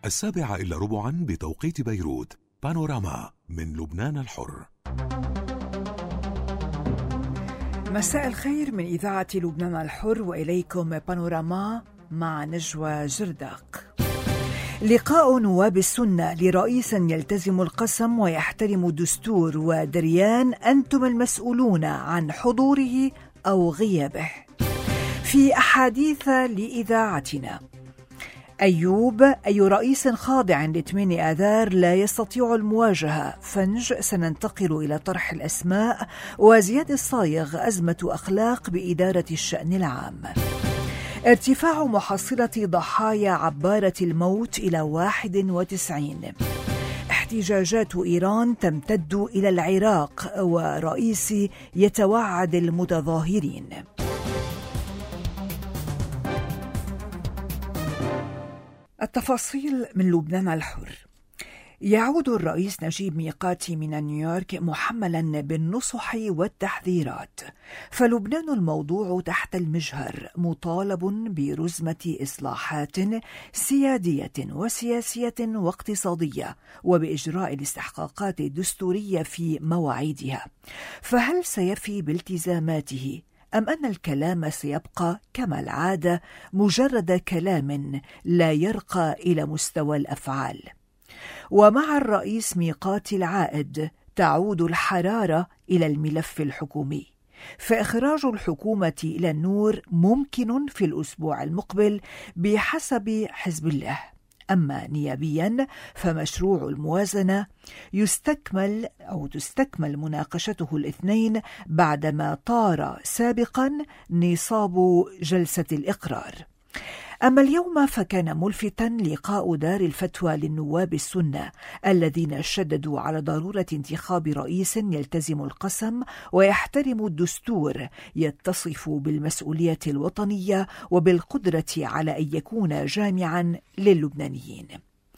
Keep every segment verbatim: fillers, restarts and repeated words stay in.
السابعة إلا ربعا بتوقيت بيروت. بانوراما من لبنان الحر. مساء الخير من إذاعة لبنان الحر، وإليكم بانوراما مع نجوى جرداق. لقاء نواب السنة لرئيس يلتزم القسم ويحترم الدستور ودريان أنتم المسؤولون عن حضوره أو غيابه. في أحاديث لإذاعتنا: أيوب: أي رئيس خاضع لثمين آذار لا يستطيع المواجهة. فنج: سننتقل إلى طرح الأسماء. وزياد الصايغ: أزمة أخلاق بإدارة الشأن العام. ارتفاع محصلة ضحايا عبارة الموت إلى واحد وتسعين. احتجاجات إيران تمتد إلى العراق، ورئيسي يتوعد المتظاهرين. التفاصيل من لبنان الحر. يعود الرئيس نجيب ميقاتي من نيويورك محملا بالنصح والتحذيرات، فلبنان الموضوع تحت المجهر، مطالب برزمة إصلاحات سيادية وسياسية واقتصادية، وبإجراء الاستحقاقات الدستورية في مواعيدها. فهل سيفي بالتزاماته، أم أن الكلام سيبقى كما العادة مجرد كلام لا يرقى إلى مستوى الأفعال؟ ومع الرئيس ميقاتي العائد تعود الحرارة إلى الملف الحكومي، فإخراج الحكومة إلى النور ممكن في الأسبوع المقبل بحسب حزب الله. أما نيابيا فمشروع الموازنة يستكمل أو تستكمل مناقشته الاثنين بعدما طار سابقا نصاب جلسة الإقرار. أما اليوم فكان ملفتا لقاء دار الفتوى للنواب السنة الذين شددوا على ضرورة انتخاب رئيس يلتزم القسم ويحترم الدستور، يتصف بالمسؤولية الوطنية وبالقدرة على أن يكون جامعا للبنانيين.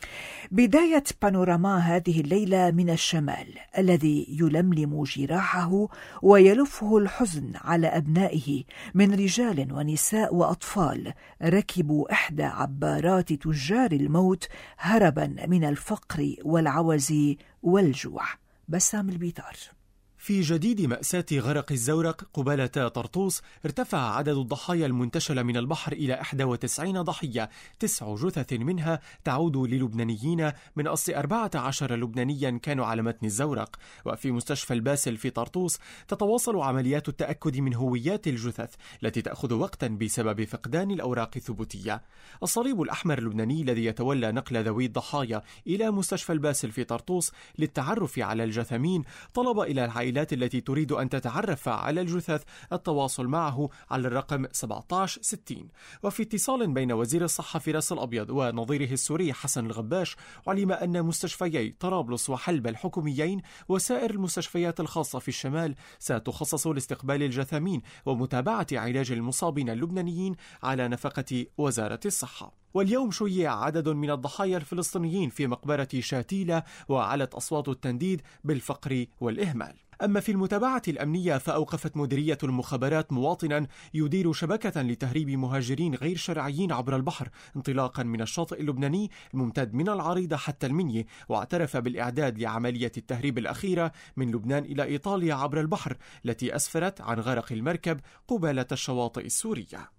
بداية بانوراما هذه الليلة من الشمال الذي يلملم جراحه ويلفه الحزن على أبنائه من رجال ونساء وأطفال ركبوا إحدى عبارات تجار الموت هربا من الفقر والعوز والجوع. بسام البيطار. في جديد مأساة غرق الزورق قبالة طرطوس، ارتفع عدد الضحايا المنتشلة من البحر إلى إحدى وتسعين ضحية، تسع جثث منها تعود للبنانيين من أصل أربعة عشر لبنانيا كانوا على متن الزورق. وفي مستشفى الباسل في طرطوس تتواصل عمليات التأكد من هويات الجثث التي تأخذ وقتا بسبب فقدان الأوراق الثبوتية. الصليب الأحمر اللبناني الذي يتولى نقل ذوي الضحايا إلى مستشفى الباسل في طرطوس للتعرف على الجثامين طلب إلى العائلات التي تريد أن تتعرف على الجثث التواصل معه على الرقم سبعة عشر ستين. وفي اتصال بين وزير الصحة فراس الأبيض ونظيره السوري حسن الغباش، علم أن مستشفيي طرابلس وحلب الحكوميين وسائر المستشفيات الخاصة في الشمال ستخصص لاستقبال الجثامين ومتابعة علاج المصابين اللبنانيين على نفقة وزارة الصحة. واليوم شيع عدد من الضحايا الفلسطينيين في مقبرة شاتيلة، وعلت أصوات التنديد بالفقر والإهمال. أما في المتابعة الأمنية فأوقفت مديرية المخابرات مواطنا يدير شبكة لتهريب مهاجرين غير شرعيين عبر البحر انطلاقا من الشاطئ اللبناني الممتد من العريضة حتى المنيا، واعترف بالإعداد لعملية التهريب الأخيرة من لبنان إلى إيطاليا عبر البحر التي أسفرت عن غرق المركب قبالة الشواطئ السورية.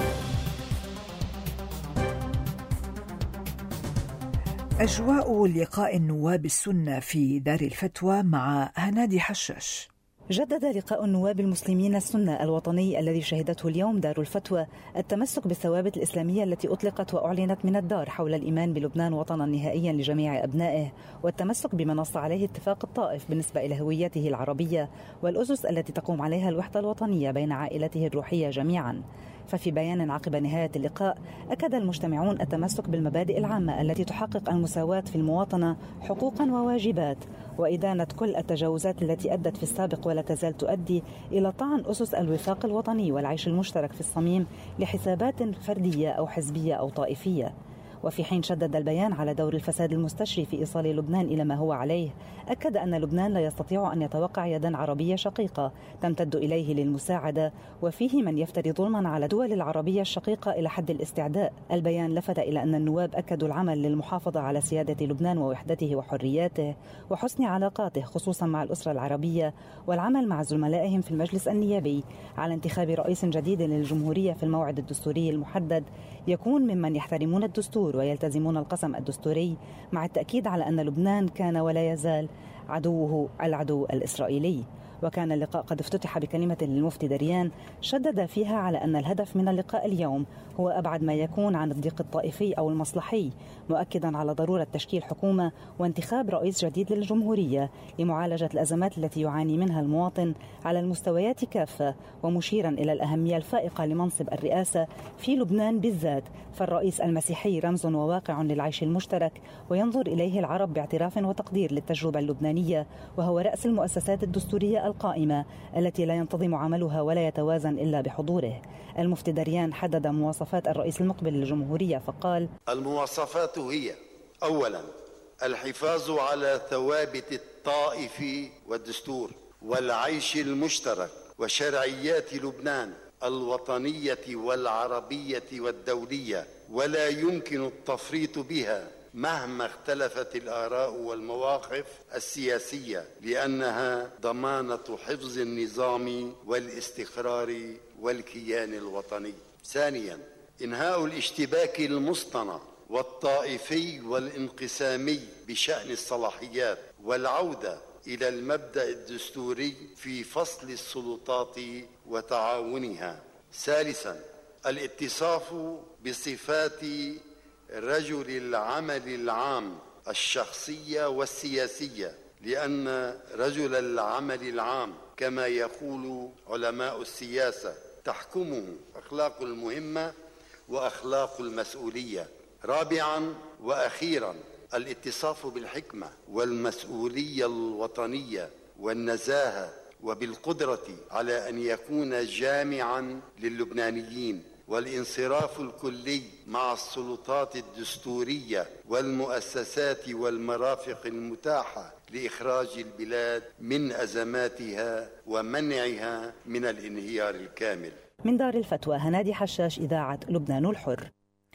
أجواء لقاء النواب السنة في دار الفتوى مع هنادي حشاش. جدد لقاء النواب المسلمين السنة الوطني الذي شهدته اليوم دار الفتوى التمسك بالثوابت الإسلامية التي أطلقت وأعلنت من الدار حول الإيمان بلبنان وطنا نهائيا لجميع أبنائه، والتمسك بما نص عليه اتفاق الطائف بالنسبة إلى هويته العربية والأسس التي تقوم عليها الوحدة الوطنية بين عائلته الروحية جميعا. ففي بيان عقب نهاية اللقاء أكد المجتمعون التمسك بالمبادئ العامة التي تحقق المساواة في المواطنة حقوقا وواجبات، وإدانة كل التجاوزات التي أدت في السابق ولا تزال تؤدي إلى طعن أسس الوفاق الوطني والعيش المشترك في الصميم لحسابات فردية أو حزبية أو طائفية. وفي حين شدد البيان على دور الفساد المستشري في إيصال لبنان إلى ما هو عليه، أكد أن لبنان لا يستطيع أن يتوقع يدا عربية شقيقة تمتد إليه للمساعدة، وفيه من يفتري ظلما على الدول العربية الشقيقة إلى حد الاستعداء. البيان لفت إلى أن النواب أكدوا العمل للمحافظة على سيادة لبنان ووحدته وحرياته وحسن علاقاته خصوصا مع الأسرة العربية، والعمل مع زملائهم في المجلس النيابي على انتخاب رئيس جديد للجمهورية في الموعد الدستوري المحدد يكون ممن يحترمون الدستور ويلتزمون القسم الدستوري، مع التأكيد على أن لبنان كان ولا يزال عدوه العدو الإسرائيلي. وكان اللقاء قد افتتح بكلمة للمفتي دريان شدد فيها على أن الهدف من اللقاء اليوم هو أبعد ما يكون عن الضيق الطائفي أو المصلحي، مؤكدا على ضرورة تشكيل حكومة وانتخاب رئيس جديد للجمهورية لمعالجة الأزمات التي يعاني منها المواطن على المستويات كافة، ومشيرا إلى الأهمية الفائقة لمنصب الرئاسة في لبنان بالذات، فالرئيس المسيحي رمز وواقع للعيش المشترك وينظر إليه العرب باعتراف وتقدير للتجربة اللبنانية، وهو رأس المؤسسات الدستورية القائمة التي لا ينتظم عملها ولا يتوازن إلا بحضوره. المفتي دريان حدد مواصفات الرئيس المقبل للجمهورية فقال: المواصفات هي: أولا، الحفاظ على ثوابت الطائف والدستور والعيش المشترك وشرعيات لبنان الوطنية والعربية والدولية، ولا يمكن التفريط بها مهما اختلفت الآراء والمواقف السياسية، لأنها ضمانة حفظ النظام والاستقرار والكيان الوطني. ثانيا، إنهاء الاشتباك المصطنع والطائفي والانقسامي بشأن الصلاحيات، والعودة إلى المبدأ الدستوري في فصل السلطات وتعاونها. ثالثا، الاتصاف بصفات رجل العمل العام الشخصية والسياسية، لأن رجل العمل العام كما يقول علماء السياسة تحكمه أخلاق المهمة وأخلاق المسؤولية. رابعا وأخيرا، الاتصاف بالحكمة والمسؤولية الوطنية والنزاهة وبالقدرة على أن يكون جامعا للبنانيين، والانصراف الكلي مع السلطات الدستورية والمؤسسات والمرافق المتاحة لإخراج البلاد من أزماتها ومنعها من الانهيار الكامل. من دار الفتوى، هنادي حشاش، إذاعة لبنان الحر.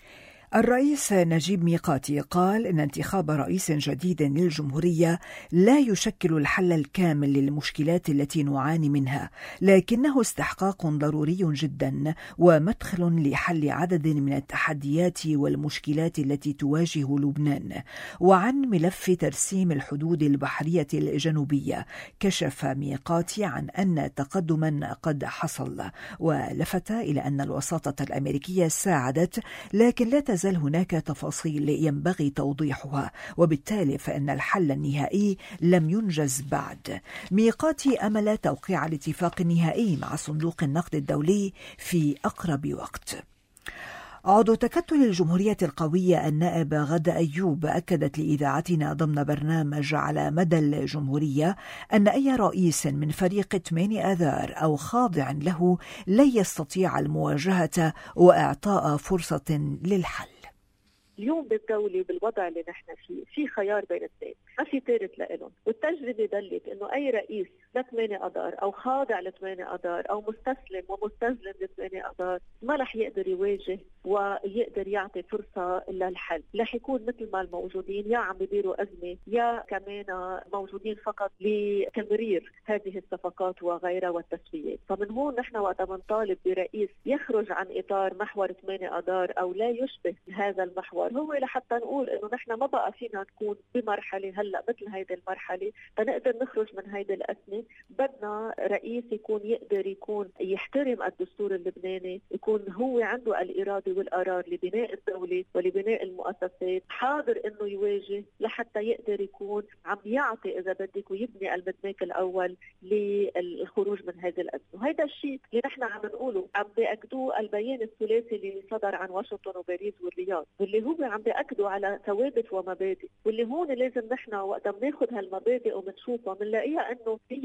الرئيس نجيب ميقاتي قال إن انتخاب رئيس جديد للجمهورية لا يشكل الحل الكامل للمشكلات التي نعاني منها، لكنه استحقاق ضروري جدا ومدخل لحل عدد من التحديات والمشكلات التي تواجه لبنان. وعن ملف ترسيم الحدود البحرية الجنوبية، كشف ميقاتي عن أن تقدما قد حصل، ولفت إلى أن الوساطة الأمريكية ساعدت، لكن لا تزال هناك تفاصيل ينبغي توضيحها، وبالتالي فإن الحل النهائي لم ينجز بعد. ميقاتي أمل توقيع الاتفاق النهائي مع صندوق النقد الدولي في أقرب وقت. عضو تكتل الجمهورية القوية النائب غادة أيوب أكدت لإذاعتنا ضمن برنامج على مدى الجمهورية أن أي رئيس من فريق ثمانية آذار أو خاضع له لا يستطيع المواجهة وإعطاء فرصة للحل. اليوم بالدولة بالوضع اللي نحن فيه في خيار بين اثنين، ما في ثالث لإلهم، والتجربة دلت إنه أي رئيس لثمانية أذار أو خاضع لثمانية أذار أو مستسلم ومستسلم لثمانية أذار ما رح يقدر يواجه ويقدر يعطي فرصة للحل. رح يكون مثل ما الموجودين يا عم بيديروا أزمة يا كمان موجودين فقط لتمرير هذه الصفقات وغيرها والتسويات. فمن هون نحن وقت بنطالب برئيس يخرج عن إطار محور ثمانية أذار أو لا يشبه هذا المحور، هو لحتى نقول إنه نحن ما بقى فينا نكون بمرحلة هلا مثل هيدي المرحلة تنقدر نخرج من هيدي الأزمة. بدنا رئيس يكون يقدر يكون يحترم الدستور اللبناني، يكون هو عنده الإرادة والقرار لبناء الدولة ولبناء المؤسسات، حاضر إنه يواجه لحتى يقدر يكون عم يعطي إذا بدك ويبني المدماك الأول للخروج من هذه الأزمة. وهذا الشيء اللي نحن عم نقوله عم بيأكدوه البيان الثلاثي اللي صدر عن واشنطن وباريس والرياض، واللي هو عم بيأكدوا على ثوابت ومبادئ، واللي هون لازم نحن وقت بناخذ هالمبادئ وبنشوفها بنلاقيها انه هي بتتناقض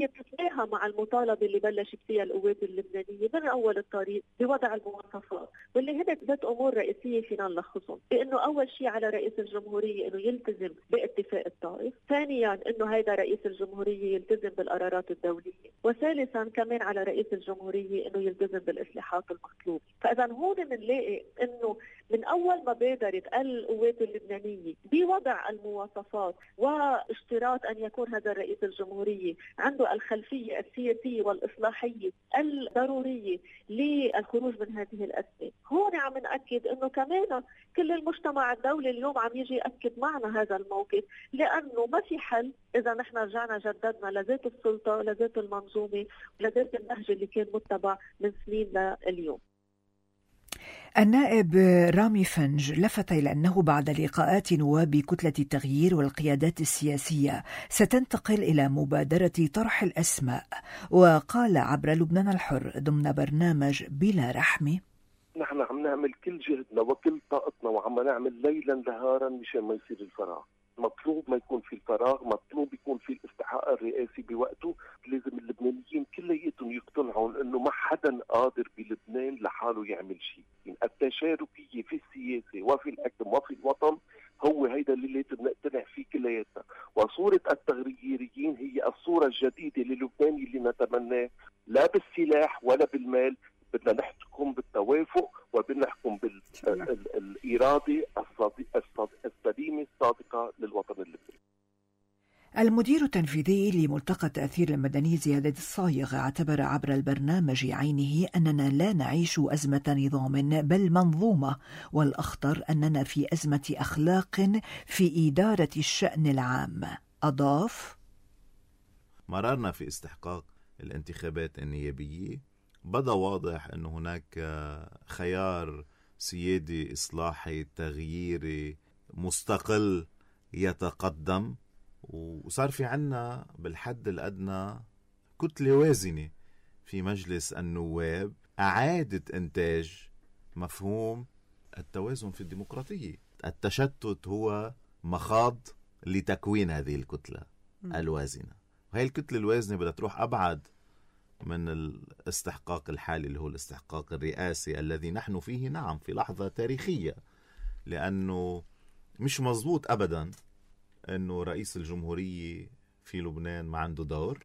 تتماشى مع المطالبة اللي بلشت فيها القوات اللبنانية من أول الطريق بوضع المواصفات، واللي هنا ثلاث أمور رئيسية فينا نلخصهم. بأنه أول شيء على رئيس الجمهورية أنه يلتزم باتفاق الطائف، ثانيا أنه هيدا رئيس الجمهورية يلتزم بالقرارات الدولية، وثالثا كمان على رئيس الجمهورية أنه يلتزم بالإصلاحات المطلوبة. فإذا هون بنلاقي أنه من أول ما بادرت القوات اللبنانية بوضع المواصفات واشتراط أن يكون هذا الرئيس الجمهورية عنده الخلفية السياسية والإصلاحية الضرورية للخروج من هذه الأزمة، هون عم نأكد أنه كمان كل المجتمع الدولي اليوم عم يجي يأكد معنا هذا الموقف، لأنه ما في حل إذا نحن رجعنا جددنا لذات السلطة لذات المنظومة لذات النهج اللي كان متبع من سنين لليوم. النائب رامي فنج لفت إلى أنه بعد لقاءات نواب كتلة التغيير والقيادات السياسية ستنتقل إلى مبادرة طرح الأسماء، وقال عبر لبنان الحر ضمن برنامج بلا رحمة: نحن عم نعمل كل جهدنا وكل طاقتنا وعم نعمل ليلا نهارا مشان ما يصير الفراغ. مطلوب ما يكون في الفراغ، مطلوب يكون في الاستحقاق الرئاسي بوقته. لازم اللبنانيين كلياتهم يقتنعوا انه ما حدا قادر بلبنان لحاله يعمل شيء. التشاركية في السياسة وفي الحكم وفي الوطن هو هيدا اللي لازم نقتنع فيه كلياتنا. وصورة التغييريين هي الصورة الجديدة للبنان اللي نتمناه، لا بالسلاح ولا بالمال. بدنا نحكم بالتوافق وبدنا نحكم بالإرادة السليمة الصادقة للوطن اللبناني. المدير التنفيذي لملتقى التأثير المدني زياد الصايغ اعتبر عبر البرنامج عينه أننا لا نعيش أزمة نظام بل منظومة، والأخطر أننا في أزمة أخلاق في إدارة الشأن العام. أضاف: مررنا في استحقاق الانتخابات النيابية، بدا واضح أن هناك خيار سيادي إصلاحي تغييري مستقل يتقدم، وصار في عنا بالحد الأدنى كتلة وازنة في مجلس النواب أعادت إنتاج مفهوم التوازن في الديمقراطية. التشتت هو مخاض لتكوين هذه الكتلة الوازنة، وهي الكتلة الوازنة بدها تروح أبعد من الاستحقاق الحالي اللي هو الاستحقاق الرئاسي الذي نحن فيه نعم في لحظة تاريخية، لأنه مش مظبوط أبدا أنه رئيس الجمهورية في لبنان ما عنده دور.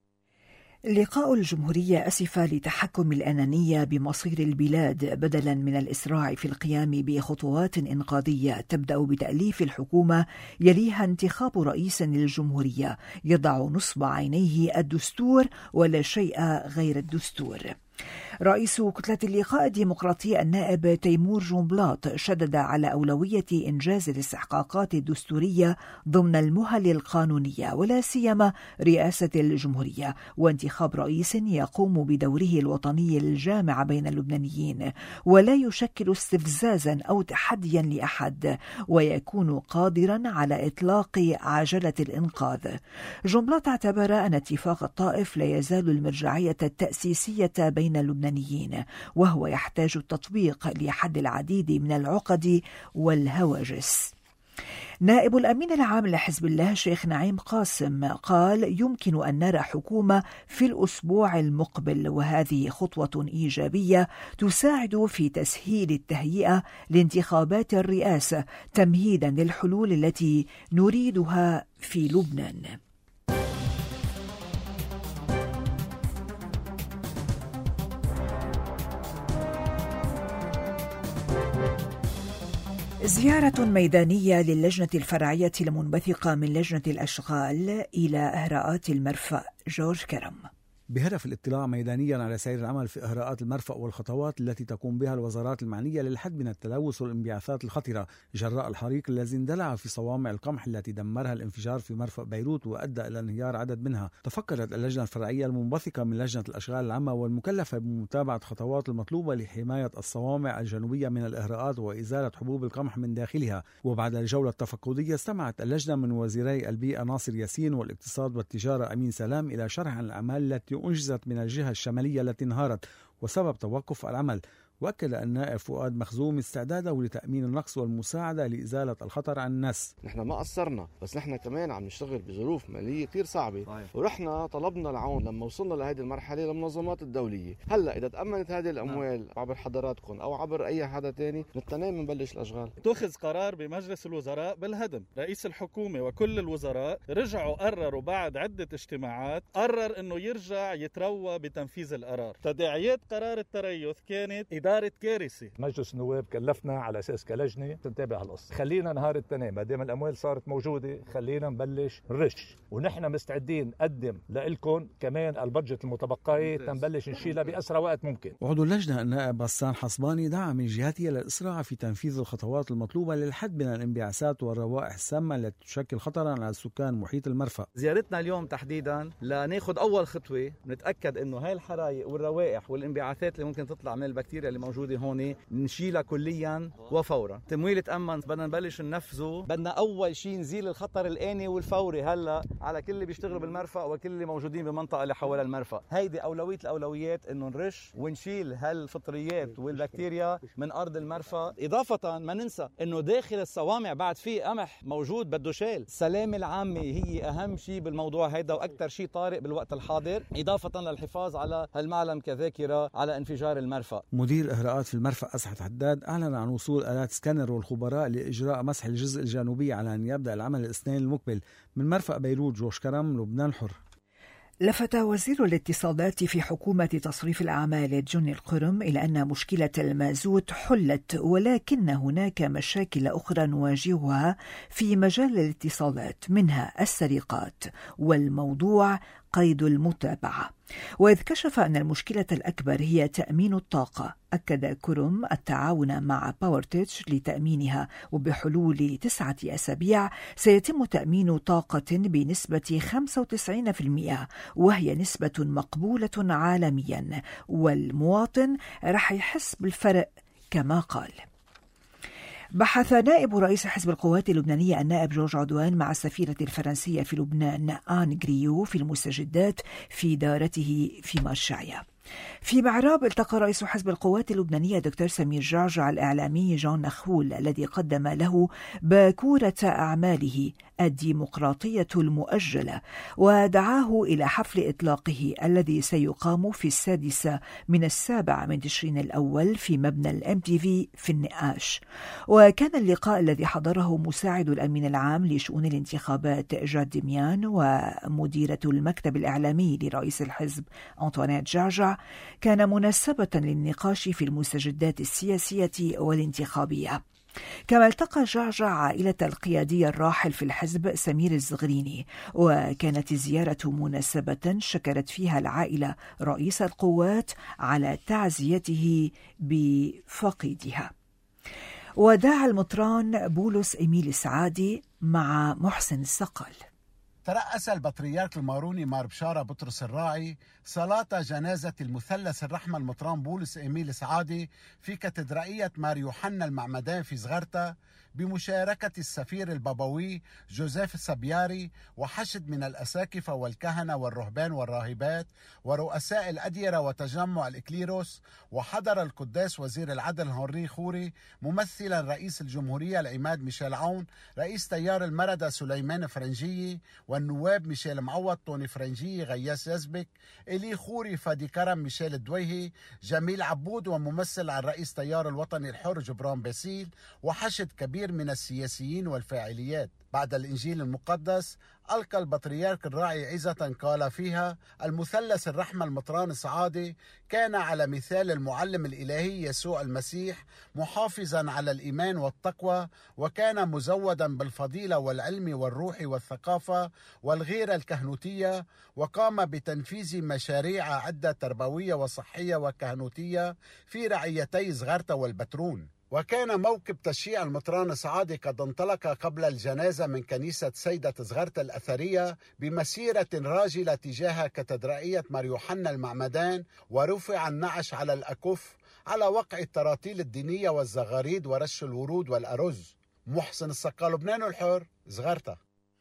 لقاء الجمهورية أسف لتحكم الأنانية بمصير البلاد بدلا من الإسراع في القيام بخطوات إنقاذية تبدأ بتأليف الحكومة يليها انتخاب رئيس للجمهورية يضع نصب عينيه الدستور ولا شيء غير الدستور. رئيس كتلة اللقاء الديمقراطي النائب تيمور جنبلاط شدد على أولوية إنجاز الاستحقاقات الدستورية ضمن المهل القانونية ولا سيما رئاسة الجمهورية وانتخاب رئيس يقوم بدوره الوطني الجامع بين اللبنانيين ولا يشكل استفزازا أو تحديا لأحد ويكون قادرا على إطلاق عجلة الإنقاذ. جنبلاط اعتبر أن اتفاق الطائف لا يزال المرجعية التأسيسية بين اللبنانيين وهو يحتاج التطبيق لحد العديد من العقد والهواجس. نائب الأمين العام لحزب الله شيخ نعيم قاسم قال يمكن أن نرى حكومة في الأسبوع المقبل وهذه خطوة إيجابية تساعد في تسهيل التهيئة لانتخابات الرئاسة تمهيدا للحلول التي نريدها في لبنان. زيارة ميدانية للجنة الفرعية المنبثقة من لجنة الأشغال إلى إهراءات المرفأ. جورج كرم. بهدف الاطلاع ميدانيا على سير العمل في إهراءات المرفأ والخطوات التي تقوم بها الوزارات المعنية للحد من التلوث والانبعاثات الخطرة جراء الحريق الذي اندلع في صوامع القمح التي دمرها الانفجار في مرفأ بيروت وأدى إلى انهيار عدد منها. تفكرت اللجنة الفرعية المنبثقة من لجنة الأشغال العامة والمكلفة بمتابعة خطوات المطلوبة لحماية الصوامع الجنوبية من الإهراءات وإزالة حبوب القمح من داخلها. وبعد الجولة التفقدية استمعت اللجنة من وزيري البيئة ناصر ياسين والاقتصاد والتجارة أمين سلام إلى شرح عن الأعمال التي أنجزت من الجهة الشمالية التي انهارت وسبب توقف العمل. وأكد النائب فؤاد مخزوم استعداده لتأمين النقص والمساعدة لإزالة الخطر عن الناس. نحن ما قصرنا، بس نحن كمان عم نشتغل بظروف مالية كتير صعبة. طيب. ورحنا طلبنا العون لما وصلنا لهذه المرحلة للمنظمات الدولية. هلا إذا تأمنت هذه الأموال نعم. عبر حضراتكم أو عبر أي حدا تاني نتنام نبلش الأشغال. اتخذ قرار بمجلس الوزراء بالهدم. رئيس الحكومة وكل الوزراء رجعوا قرروا بعد عدة اجتماعات قرر أنه يرجع يتروى بتنفيذ القرار. تداعيات قرار التريث كانت إدارة كارثة. مجلس النواب كلفنا على أساس كلجنة تنتابع هالقصة. خلينا نهار التنين ما دام الأموال صارت موجودة خلينا نبلش نرش، ونحن مستعدين نقدم لإلكم كمان البادجت المتبقية تنبلش نشيلها بأسرع وقت ممكن. وعضو اللجنة النائب غسان حصباني دعا من جهته للإسراع في تنفيذ الخطوات المطلوبة للحد من الانبعاثات والروائح السامة التي تشكل خطرا على سكان محيط المرفأ. زيارتنا اليوم تحديدا لناخذ أول خطوة نتأكد إنه هاي الحرائق والروائح والانبعاثات اللي ممكن تطلع من البكتيريا اللي موجودة هون نشيلها كليا وفورا. تمويل تأمن بدنا نبلش ننفذه. بدنا أول شيء نزيل الخطر الآني والفوري هلا على كل اللي بيشتغلوا بالمرفأ وكل اللي موجودين بالمنطقة اللي حول المرفأ. هيدي أولوية الأولويات إنه نرش ونشيل هالفطريات والبكتيريا من أرض المرفأ. إضافة ما ننسى إنه داخل الصوامع بعد في قمح موجود بده شيل. السلامة العامة هي أهم شيء بالموضوع هيدا وأكثر شيء طارئ بالوقت الحاضر، إضافة للحفاظ على هالمعلم كذاكرة على انفجار المرفأ. مدير إهراءات في المرفأ أسعد حداد أعلن عن وصول آلات سكانر والخبراء لإجراء مسح الجزء الجنوبي على أن يبدأ العمل الاثنين المقبل من مرفأ بيروت. جوش كرم، لبنان الحر. لفت وزير الاتصالات في حكومة تصريف الأعمال جوني القرم إلى أن مشكلة المازوت حلت، ولكن هناك مشاكل أخرى نواجهها في مجال الاتصالات، منها السرقات، والموضوع قيد المتابعة. وإذ كشف أن المشكلة الأكبر هي تأمين الطاقة، أكد كرم التعاون مع باورتيتش لتأمينها، وبحلول تسعة أسابيع سيتم تأمين طاقة بنسبة خمسة وتسعين بالمئة، وهي نسبة مقبولة عالميا، والمواطن رح يحس بالفرق كما قال. بحث نائب رئيس حزب القوات اللبنانية النائب جورج عدوان مع السفيرة الفرنسية في لبنان آن غريو في المستجدات في دارته في مارشايا. في معراب التقى رئيس حزب القوات اللبنانية دكتور سمير جعجع الإعلامي جون نخول الذي قدم له باكورة أعماله الديمقراطية المؤجلة، ودعاه إلى حفل إطلاقه الذي سيقام في السادسة من السابع من تشرين الأول في مبنى الام تي في في النقاش. وكان اللقاء الذي حضره مساعد الأمين العام لشؤون الانتخابات جاد دميان ومديرة المكتب الإعلامي لرئيس الحزب أنطوانيت جعجع كان مناسبة للنقاش في المستجدات السياسية والانتخابية. كما التقى جعجع عائلة القيادي الراحل في الحزب سمير الزغريني، وكانت الزيارة مناسبة شكرت فيها العائلة رئيس القوات على تعزيته بفقيدها. وداع المطران بولس إميل السعادي مع محسن السقال. ترأس البطريرك الماروني مار بشارة بطرس الراعي صلاة جنازة المثلث الرحمة المطران بولس إميل سعادي في كاتدرائية مار يوحنا المعمدان في زغرتا بمشاركة السفير البابوي جوزيف السبياري وحشد من الأساكفة والكهنة والرهبان والراهبات ورؤساء الأديرة وتجمع الإكليروس. وحضر القداس وزير العدل هنري خوري ممثلا رئيس الجمهورية العماد ميشيل عون، رئيس تيار المردة سليمان فرنجي، والنواب ميشيل معوض، طوني فرنجي، غياس يزبك، إلي خوري، فادي كرم، ميشيل الدويهي، جميل عبود، وممثل عن رئيس تيار الوطني الحر جبران باسيل، وحشد كبير من السياسيين والفاعليات. بعد الإنجيل المقدس ألقى البطريرك الراعي عظة قال فيها: المثلث الرحمة المطران السعادي كان على مثال المعلم الإلهي يسوع المسيح، محافظا على الإيمان والتقوى، وكان مزودا بالفضيلة والعلم والروح والثقافة والغيرة الكهنوتية، وقام بتنفيذ مشاريع عدة تربوية وصحية وكهنوتية في رعيتي زغرتا والبترون. وكان موكب تشييع المطران السعادي قد انطلق قبل الجنازة من كنيسة سيدة زغرتا الأثرية بمسيرة راجلة تجاه كاتدرائية مار يوحنا المعمدان، ورفع النعش على الأكف على وقع التراتيل الدينية والزغاريد ورش الورود والأرز. محسن السقال، لبنان الحر، زغرتا.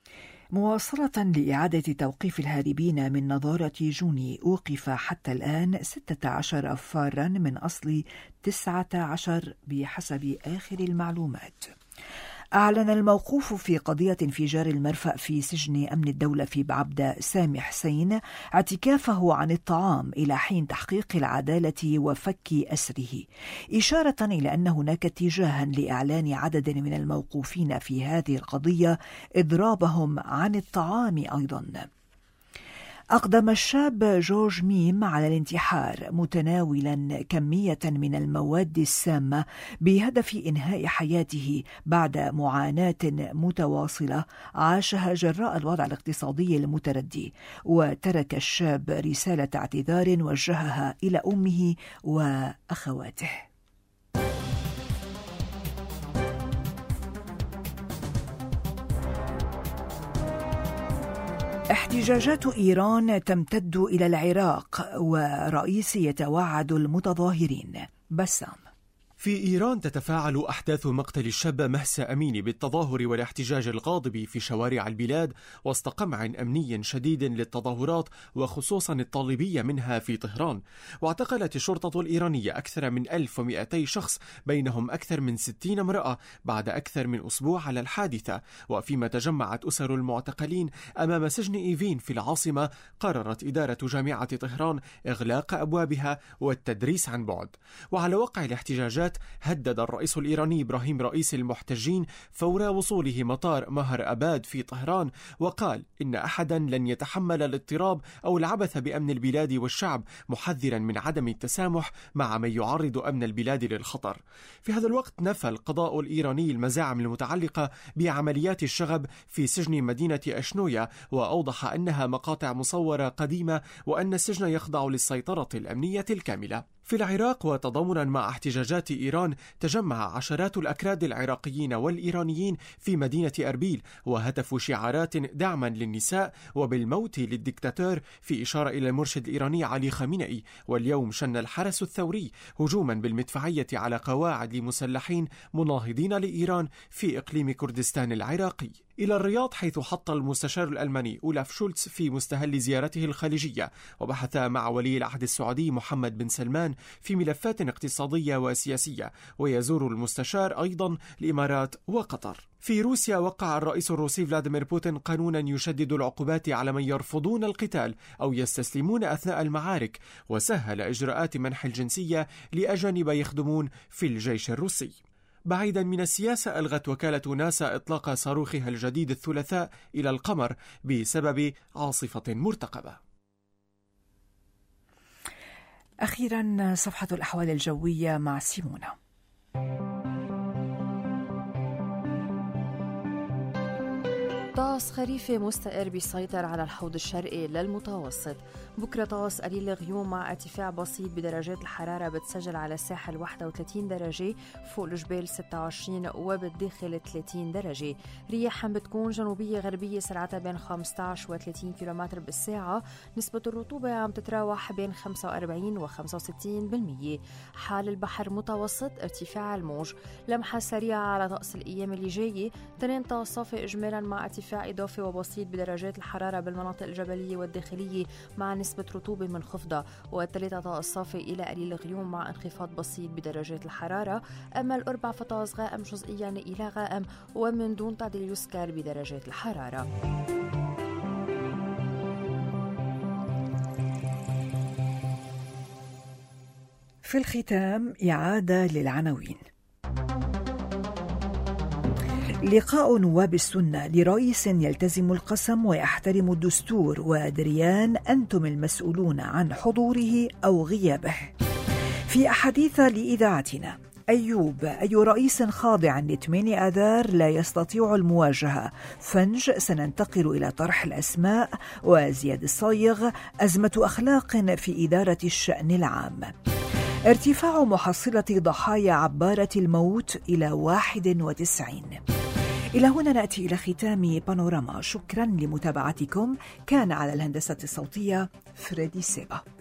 مواصلة لإعادة توقيف الهاربين من نظارة جوني، أوقف حتى الآن ستة عشر فارا من أصل تسعة عشر بحسب آخر المعلومات. أعلن الموقوف في قضية انفجار المرفأ في سجن أمن الدولة في بعبدة سامي حسين اعتكافه عن الطعام إلى حين تحقيق العدالة وفك أسره، إشارة إلى أن هناك اتجاها لإعلان عدد من الموقوفين في هذه القضية إضرابهم عن الطعام أيضا. أقدم الشاب جورج ميم على الانتحار متناولا كمية من المواد السامة بهدف إنهاء حياته بعد معاناة متواصلة عاشها جراء الوضع الاقتصادي المتردي. وترك الشاب رسالة اعتذار وجهها إلى أمه وأخواته. احتجاجات إيران تمتد إلى العراق ورئيس يتوعد المتظاهرين. بسام. في إيران تتفاعل أحداث مقتل الشاب مهسا أميني بالتظاهر والاحتجاج الغاضب في شوارع البلاد وسط قمع أمني شديد للتظاهرات وخصوصا الطالبية منها في طهران. واعتقلت الشرطة الإيرانية أكثر من ألف ومئتي شخص بينهم أكثر من ستين امرأة بعد أكثر من أسبوع على الحادثة. وفيما تجمعت أسر المعتقلين أمام سجن إيفين في العاصمة، قررت إدارة جامعة طهران إغلاق أبوابها والتدريس عن بعد. وعلى وقع الاحتجاجات هدد الرئيس الإيراني إبراهيم رئيسي المحتجين فور وصوله مطار مهر أباد في طهران، وقال إن أحدا لن يتحمل الاضطراب أو العبث بأمن البلاد والشعب، محذرا من عدم التسامح مع من يعرض أمن البلاد للخطر. في هذا الوقت نفى القضاء الإيراني المزاعم المتعلقة بعمليات الشغب في سجن مدينة أشنويا، وأوضح أنها مقاطع مصورة قديمة وأن السجن يخضع للسيطرة الأمنية الكاملة. في العراق وتضامنا مع احتجاجات إيران، تجمع عشرات الأكراد العراقيين والإيرانيين في مدينة أربيل وهتفوا شعارات دعما للنساء وبالموت للدكتاتور في إشارة إلى المرشد الإيراني علي خامنئي. واليوم شن الحرس الثوري هجوما بالمدفعية على قواعد مسلحين مناهضين لإيران في إقليم كردستان العراقي. إلى الرياض، حيث حط المستشار الألماني أولاف شولتز في مستهل زيارته الخليجية وبحث مع ولي العهد السعودي محمد بن سلمان في ملفات اقتصادية وسياسية، ويزور المستشار أيضا الإمارات وقطر. في روسيا، وقع الرئيس الروسي فلاديمير بوتين قانونا يشدد العقوبات على من يرفضون القتال أو يستسلمون أثناء المعارك، وسهل إجراءات منح الجنسية لأجانب يخدمون في الجيش الروسي. بعيدا من السياسة، ألغت وكالة ناسا إطلاق صاروخها الجديد الثلاثاء إلى القمر بسبب عاصفة مرتقبة. أخيرا صفحة الأحوال الجوية مع سيمونة. طقس خريفي مستقر بيسيطر على الحوض الشرقي للمتوسط. بكرة طقس قليل الغيوم مع ارتفاع بسيط بدرجات الحرارة بتسجل على الساحل واحد وثلاثين درجة، فوق الجبال ستة وعشرين وبالداخل ثلاثين درجة. رياح بتكون جنوبية غربية سرعتها بين خمسة عشر و ثلاثين كيلومتر بالساعة. نسبة الرطوبة عم تتراوح بين خمسة وأربعين و خمسة وستين بالمية. حال البحر متوسط، ارتفاع الموج. لمحة سريعة على طقس الأيام اللي جاية، تنين طقس صافي إجمالا مع ارتفاع إضافي وبسيط بدرجات الحرارة بالمناطق الجبلية والداخلية مع نسبة رطوبة منخفضة، والثلاثة طقس صافي إلى قليل الغيوم مع انخفاض بسيط بدرجات الحرارة. أما الأربع فطقس غائم جزئيا إلى غائم ومن دون تعديل يذكر بدرجات الحرارة. في الختام إعادة للعناوين. لقاء نواب السنة لرئيس يلتزم القسم ويحترم الدستور ودريان أنتم المسؤولون عن حضوره أو غيابه. في أحاديث لإذاعتنا، أيوب: أي رئيس خاضع لثمانية آذار لا يستطيع المواجهة. فنج: سننتقل إلى طرح الأسماء. وزياد الصايغ: أزمة أخلاق في إدارة الشأن العام. ارتفاع محصلة ضحايا عبارة الموت إلى واحد وتسعين. إلى هنا نأتي إلى ختام بانوراما. شكرا لمتابعتكم. كان على الهندسة الصوتية فريدي سيبا.